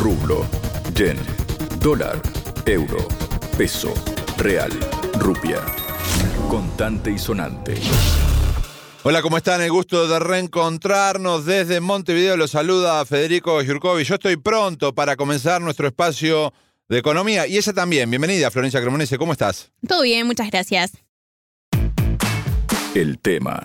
rublo, yen, dólar, euro, peso, real, rupia. Contante y sonante. Hola, ¿cómo están? El gusto de reencontrarnos desde Montevideo. Los saluda Federico Giurcovi. Yo estoy pronto para comenzar nuestro espacio de economía. Y ella también. Bienvenida, Florencia Cremonese. ¿Cómo estás? Todo bien, muchas gracias. El tema.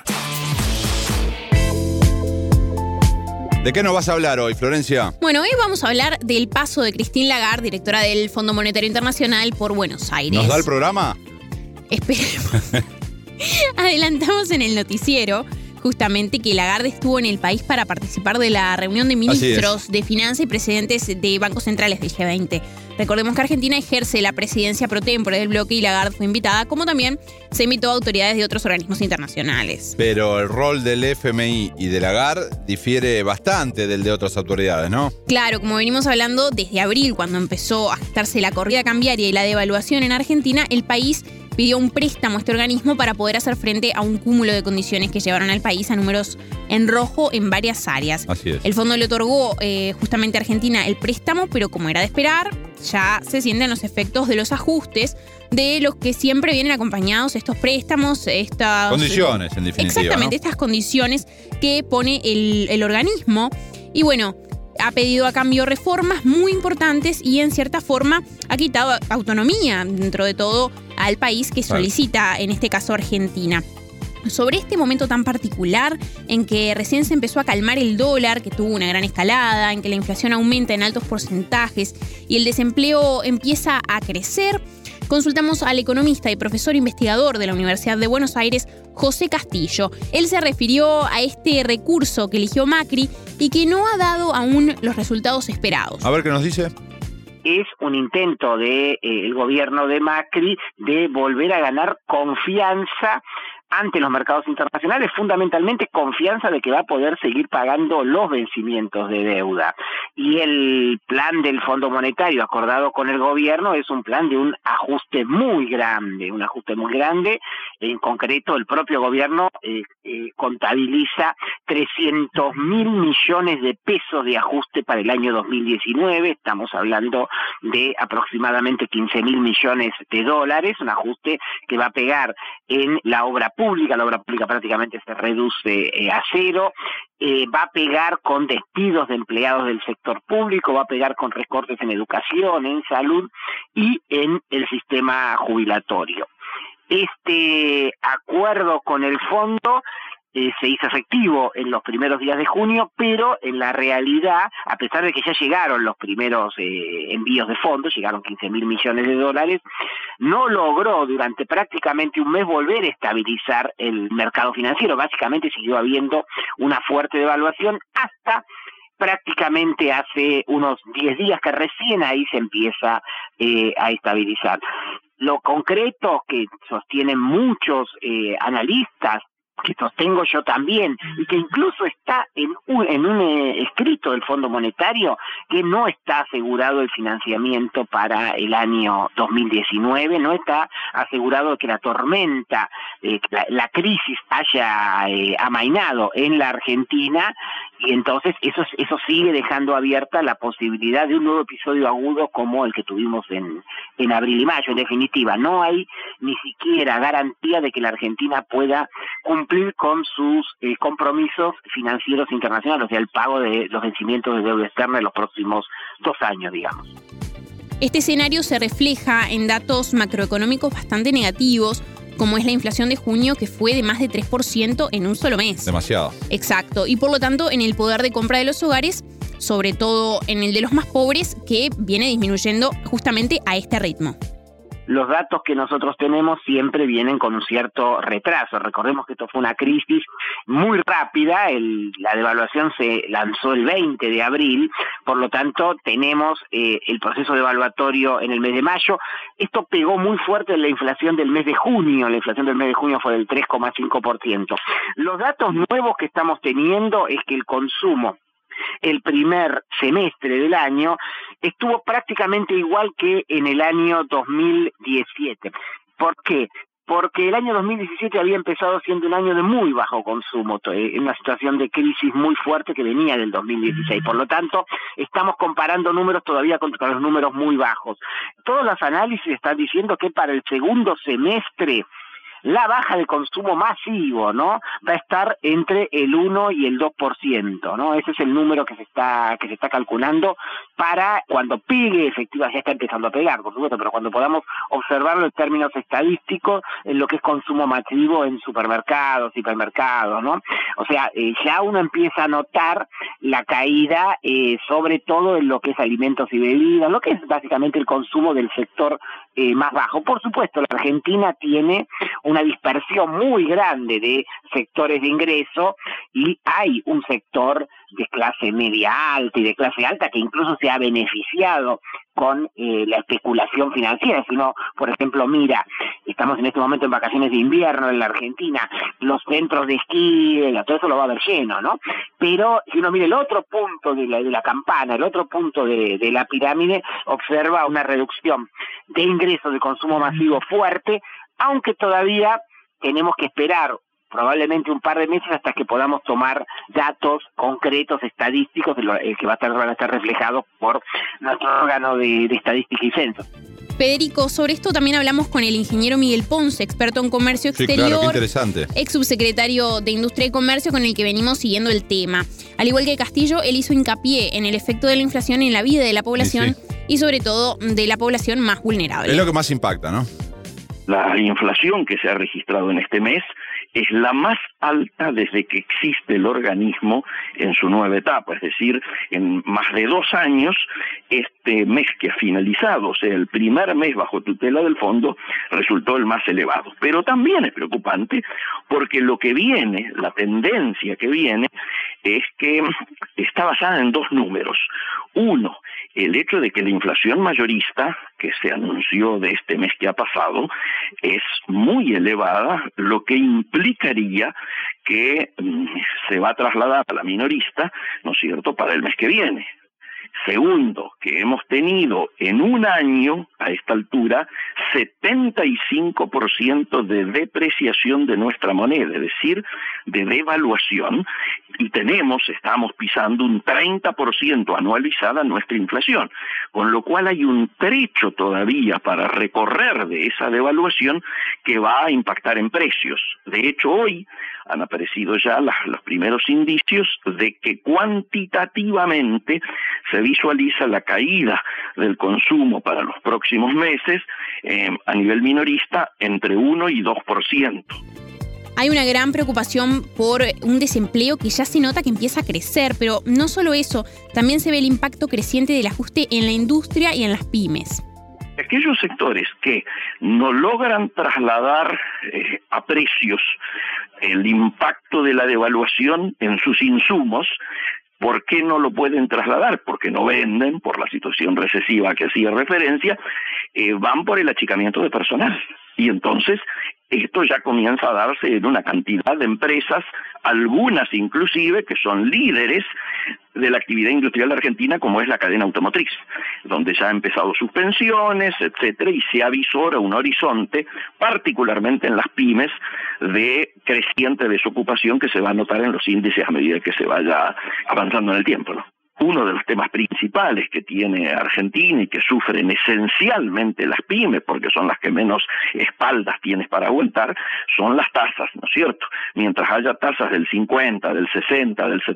¿De qué nos vas a hablar hoy, Florencia? Bueno, hoy vamos a hablar del paso de Christine Lagarde, directora del Fondo Monetario Internacional, por Buenos Aires. ¿Nos da el programa? Esperemos. Adelantamos en el noticiero justamente que Lagarde estuvo en el país para participar de la reunión de ministros de finanzas y presidentes de bancos centrales del G20. Recordemos que Argentina ejerce la presidencia pro tempore del bloque y Lagarde fue invitada, como también se invitó a autoridades de otros organismos internacionales. Pero el rol del FMI y de Lagarde difiere bastante del de otras autoridades, ¿no? Claro, como venimos hablando desde abril, cuando empezó a gestarse la corrida cambiaria y la devaluación en Argentina, el país pidió un préstamo a este organismo para poder hacer frente a un cúmulo de condiciones que llevaron al país a números en rojo en varias áreas. Así es. El fondo le otorgó justamente a Argentina el préstamo, pero como era de esperar, ya se sienten los efectos de los ajustes de los que siempre vienen acompañados estos préstamos, estas condiciones, en definitiva. Exactamente, ¿no? Estas condiciones que pone el organismo. Y bueno, ha pedido a cambio reformas muy importantes y en cierta forma ha quitado autonomía dentro de todo al país que solicita, en este caso Argentina. Sobre este momento tan particular en que recién se empezó a calmar el dólar, que tuvo una gran escalada, en que la inflación aumenta en altos porcentajes y el desempleo empieza a crecer, consultamos al economista y profesor investigador de la Universidad de Buenos Aires, José Castillo. Él se refirió a este recurso que eligió Macri y que no ha dado aún los resultados esperados. A ver qué nos dice. Es un intento del gobierno de Macri de volver a ganar confianza ante los mercados internacionales, fundamentalmente confianza de que va a poder seguir pagando los vencimientos de deuda. Y el plan del Fondo Monetario acordado con el gobierno es un plan de un ajuste muy grande, En concreto, el propio gobierno contabiliza 300.000 millones de pesos de ajuste para el año 2019, estamos hablando de aproximadamente 15.000 millones de dólares, un ajuste que va a pegar en la obra pública prácticamente se reduce a cero, va a pegar con despidos de empleados del sector público, va a pegar con recortes en educación, en salud y en el sistema jubilatorio. Este acuerdo con el fondo se hizo efectivo en los primeros días de junio, pero en la realidad, a pesar de que ya llegaron los primeros envíos de fondos, llegaron 15.000 millones de dólares, no logró durante prácticamente un mes volver a estabilizar el mercado financiero. Básicamente siguió habiendo una fuerte devaluación hasta prácticamente hace unos 10 días que recién ahí se empieza a estabilizar. Lo concreto que sostienen muchos analistas, que sostengo yo también, y que incluso está en un escrito del Fondo Monetario, que no está asegurado el financiamiento para el año 2019, no está asegurado que la tormenta, la crisis haya amainado en la Argentina, y entonces eso sigue dejando abierta la posibilidad de un nuevo episodio agudo como el que tuvimos en abril y mayo. En definitiva, no hay ni siquiera garantía de que la Argentina pueda cumplir con sus compromisos financieros internacionales, o sea, el pago de los vencimientos de deuda externa en los próximos 2 años, digamos. Este escenario se refleja en datos macroeconómicos bastante negativos, como es la inflación de junio, que fue de más de 3% en un solo mes. Demasiado. Exacto. Y por lo tanto, en el poder de compra de los hogares, sobre todo en el de los más pobres, que viene disminuyendo justamente a este ritmo. Los datos que nosotros tenemos siempre vienen con un cierto retraso. Recordemos que esto fue una crisis muy rápida, la devaluación se lanzó el 20 de abril, por lo tanto tenemos el proceso devaluatorio en el mes de mayo. Esto pegó muy fuerte en la inflación del mes de junio, la inflación del mes de junio fue del 3,5%. Los datos nuevos que estamos teniendo es que el consumo el primer semestre del año estuvo prácticamente igual que en el año 2017. ¿Por qué? porque el año 2017 había empezado siendo un año de muy bajo consumo, en una situación de crisis muy fuerte que venía del 2016. Por lo tanto, estamos comparando números todavía con los números muy bajos. Todos los análisis están diciendo que para el segundo semestre la baja de consumo masivo, ¿no?, va a estar entre el 1 y el 2%, ¿no? Ese es el número que se está calculando para cuando pegue efectivamente, ya está empezando a pegar, por supuesto, pero cuando podamos observarlo en términos estadísticos, en lo que es consumo masivo en supermercados, hipermercados, ¿no? O sea, ya uno empieza a notar la caída, sobre todo en lo que es alimentos y bebidas, lo que es básicamente el consumo del sector más bajo. Por supuesto, la Argentina tiene una dispersión muy grande de sectores de ingreso y hay un sector de clase media alta y de clase alta que incluso se ha beneficiado con la especulación financiera. Si uno, por ejemplo, mira, estamos en este momento en vacaciones de invierno en la Argentina, los centros de esquí, todo eso lo va a ver lleno, ¿no? Pero si uno mira el otro punto de la campana, el otro punto de la pirámide, observa una reducción de ingresos de consumo masivo fuerte, aunque todavía tenemos que esperar probablemente un par de meses hasta que podamos tomar datos concretos, estadísticos, que van a estar reflejados por nuestro órgano de estadística y censo. Federico, sobre esto también hablamos con el ingeniero Miguel Ponce, experto en comercio exterior, sí, claro, qué interesante, ex subsecretario de Industria y Comercio, con el que venimos siguiendo el tema. Al igual que Castillo, él hizo hincapié en el efecto de la inflación en la vida de la población y sobre todo de la población más vulnerable. Es lo que más impacta, ¿no? La inflación que se ha registrado en este mes es la más alta desde que existe el organismo en su nueva etapa, es decir, en más de 2 años, este mes que ha finalizado, o sea, el primer mes bajo tutela del fondo, resultó el más elevado. Pero también es preocupante porque lo que viene, la tendencia que viene, es que está basada en 2 números. Uno, el hecho de que la inflación mayorista, que se anunció de este mes que ha pasado, es muy elevada, lo que implicaría que se va a trasladar a la minorista, ¿no es cierto?, para el mes que viene. Segundo, que hemos tenido en un año, a esta altura, 75% de depreciación de nuestra moneda, es decir, de devaluación, y estamos pisando un 30% anualizada nuestra inflación, con lo cual hay un trecho todavía para recorrer de esa devaluación que va a impactar en precios. De hecho, hoy han aparecido ya los primeros indicios de que cuantitativamente se visualiza la caída del consumo para los próximos meses a nivel minorista entre 1 y 2%. Hay una gran preocupación por un desempleo que ya se nota que empieza a crecer, pero no solo eso, también se ve el impacto creciente del ajuste en la industria y en las pymes. Aquellos sectores que no logran trasladar a precios el impacto de la devaluación en sus insumos, ¿por qué no lo pueden trasladar? Porque no venden, por la situación recesiva que hacía referencia, van por el achicamiento de personal. Y entonces esto ya comienza a darse en una cantidad de empresas, algunas inclusive que son líderes de la actividad industrial argentina, como es la cadena automotriz, donde ya ha empezado suspensiones, etcétera, y se avisora un horizonte, particularmente en las pymes, de creciente desocupación que se va a notar en los índices a medida que se vaya avanzando en el tiempo, ¿no? Uno de los temas principales que tiene Argentina y que sufren esencialmente las pymes, porque son las que menos espaldas tienes para aguantar, son las tasas, ¿no es cierto? Mientras haya tasas del 50, del 60, del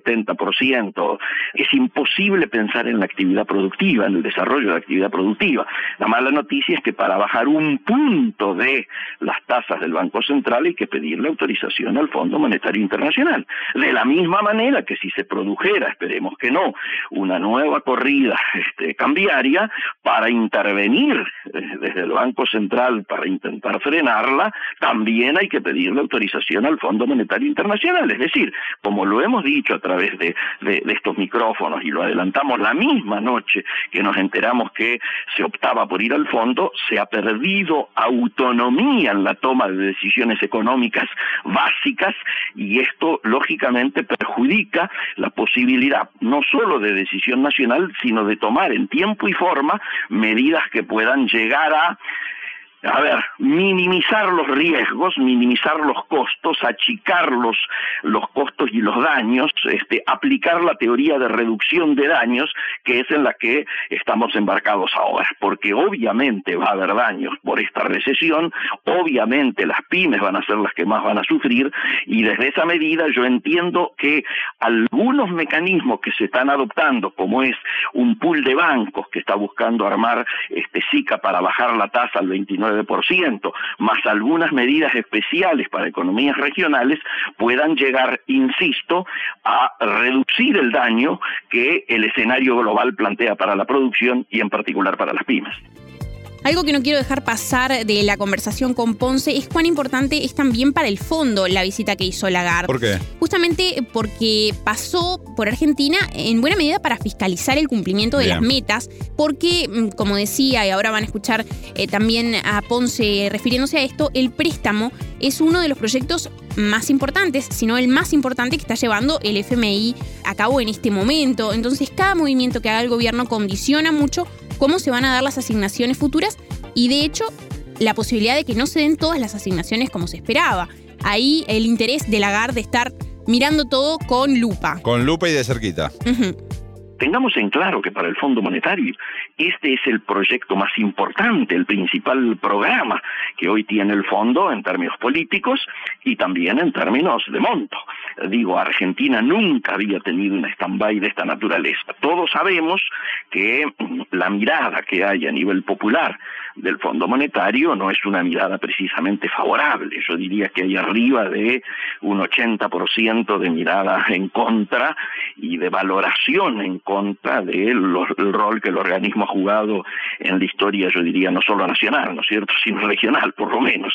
70%, es imposible pensar en la actividad productiva, en el desarrollo de la actividad productiva. La mala noticia es que para bajar un punto de las tasas del Banco Central hay que pedirle autorización al Fondo Monetario Internacional. De la misma manera que si se produjera, esperemos que no, una nueva corrida cambiaria para intervenir desde el Banco Central para intentar frenarla, también hay que pedirle autorización al Fondo Monetario Internacional. Es decir, como lo hemos dicho a través de estos micrófonos y lo adelantamos la misma noche que nos enteramos que se optaba por ir al fondo, se ha perdido autonomía en la toma de decisiones económicas básicas y esto lógicamente perjudica la posibilidad no solo de decisión nacional, sino de tomar en tiempo y forma medidas que puedan llegar a minimizar los riesgos, minimizar los costos, achicar los costos y los daños, aplicar la teoría de reducción de daños, que es en la que estamos embarcados ahora, porque obviamente va a haber daños por esta recesión, obviamente las pymes van a ser las que más van a sufrir, y desde esa medida yo entiendo que algunos mecanismos que se están adoptando, como es un pool de bancos que está buscando armar SICA para bajar la tasa al 29%, más algunas medidas especiales para economías regionales, puedan llegar, insisto, a reducir el daño que el escenario global plantea para la producción y en particular para las pymes. Algo que no quiero dejar pasar de la conversación con Ponce es cuán importante es también para el fondo la visita que hizo Lagarde. ¿Por qué? Justamente porque pasó por Argentina en buena medida para fiscalizar el cumplimiento de las metas, porque, como decía, y ahora van a escuchar también a Ponce refiriéndose a esto, el préstamo es uno de los proyectos más importantes, si no el más importante que está llevando el FMI a cabo en este momento. Entonces, cada movimiento que haga el gobierno condiciona mucho cómo se van a dar las asignaciones futuras y, de hecho, la posibilidad de que no se den todas las asignaciones como se esperaba. Ahí el interés de Lagarde de estar mirando todo con lupa. Con lupa y de cerquita. Tengamos en claro que para el Fondo Monetario este es el proyecto más importante, el principal programa que hoy tiene el fondo en términos políticos y también en términos de monto. Digo, Argentina nunca había tenido un stand-by de esta naturaleza. Todos sabemos que la mirada que hay a nivel popular del Fondo Monetario no es una mirada precisamente favorable. Yo diría que hay arriba de un 80% de mirada en contra y de valoración en contra del rol que el organismo ha jugado en la historia, yo diría, no solo nacional, ¿no es cierto?, sino regional, por lo menos.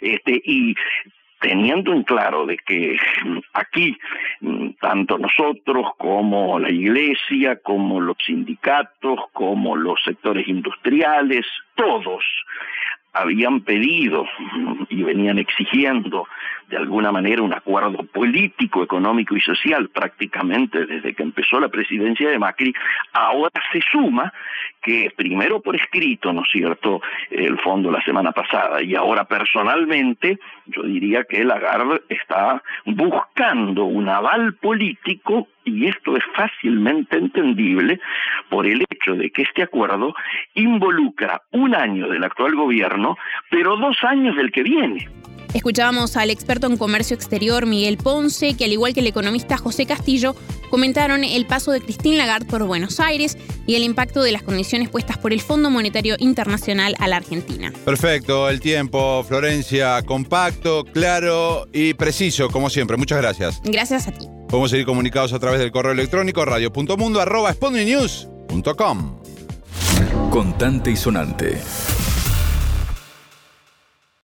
Y teniendo en claro de que aquí tanto nosotros como la Iglesia, como los sindicatos, como los sectores industriales, todos habían pedido y venían exigiendo de alguna manera un acuerdo político, económico y social prácticamente desde que empezó la presidencia de Macri, ahora se suma que primero por escrito, ¿no es cierto?, el fondo la semana pasada, y ahora personalmente, yo diría que Lagarde está buscando un aval político, y esto es fácilmente entendible por el hecho de que este acuerdo involucra un año del actual gobierno, pero 2 años del que viene. Escuchábamos al experto en comercio exterior Miguel Ponce, que al igual que el economista José Castillo, comentaron el paso de Christine Lagarde por Buenos Aires y el impacto de las condiciones puestas por el Fondo Monetario Internacional a la Argentina. Perfecto, el tiempo, Florencia, compacto, claro y preciso, como siempre. Muchas gracias. Gracias a ti. Podemos seguir comunicados a través del correo electrónico radio.mundo@sputniknews.com. Contante y sonante.